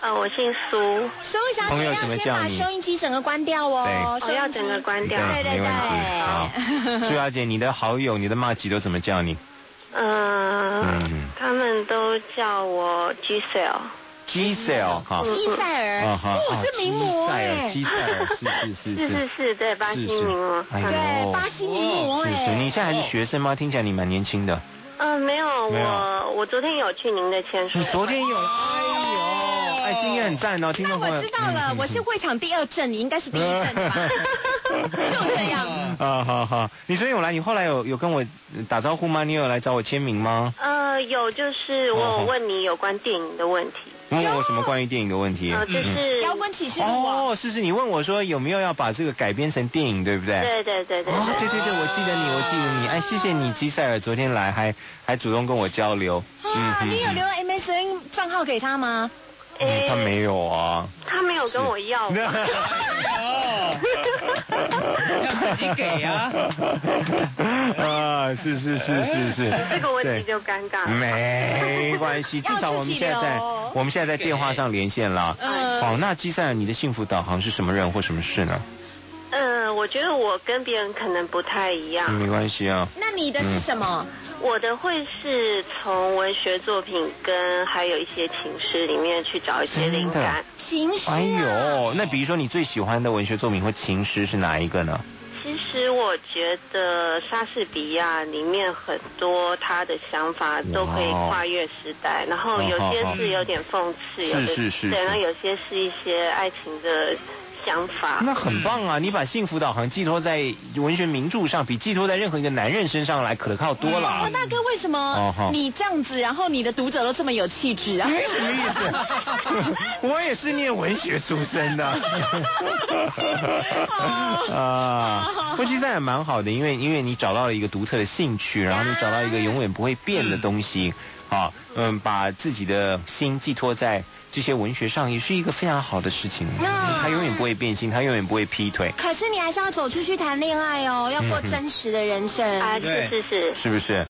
我姓苏。 苏小姐要朋友怎么先把叫你收音机整个关掉哦。 对，要整个关掉。 对对没问题。好， 对。 苏小姐，你的好友、你的麻吉都怎么叫你？ 他们都叫我 Giselle。Giselle， 哈， 基塞尔，我是名模哎， 基塞尔， 是，对，巴西名模， 对，巴西名模哎。 是，你现在还是学生吗？听起来你蛮年轻的。 没有，我昨天有去您的签书会。 你昨天有？哎，今天很赞哦，听众朋友。 那我知道了，我是会场第二阵，你应该是第一阵的吧？就这样。 好，你昨天有来，你后来有跟我打招呼吗？你有来找我签名吗？ 有，就是我有问你有关电影的问题。 问我什么关于电影的问题？ 就是摇滚启示录。 哦，是，你问我说有没有要把这个改编成电影，对不对？ 对。 对，我记得你，哎，谢谢你，基塞尔昨天来还主动跟我交流。 你有留 MSN 账号给他吗？ 他没有啊。 他没有跟我要。 要自己给呀。 是。 这个问题就尴尬了。 没关系，至少我们现在在电话上连线了。好，那基塞尔，你的幸福导航是什么人或什么事呢？ 我觉得我跟别人可能不太一样。 没关系啊。 那你的是什么？ 我的会是从文学作品跟还有一些情诗里面去找一些灵感。 情诗。 哎呦，那比如说你最喜欢的文学作品或情诗是哪一个呢？ 其实我觉得莎士比亚里面很多他的想法都可以跨越时代，然后有些是有点讽刺，有的是， 对，然后有些是一些爱情的想法。 那很棒啊！你把幸福导航寄托在文学名著上，比寄托在任何一个男人身上来可靠多了。 大哥，为什么你这样子，然后你的读者都这么有气质啊？ 什么意思？我也是念文学出身的。不，其实也蛮好的，因为你找到了一个独特的兴趣，然后你找到一个永远不会变的东西。把自己的心寄托在这些文学上也是一个非常好的事情。他永远不会变心，他永远不会劈腿。 可是你还是要走出去谈恋爱哦，要过真实的人生。 是， 是不是？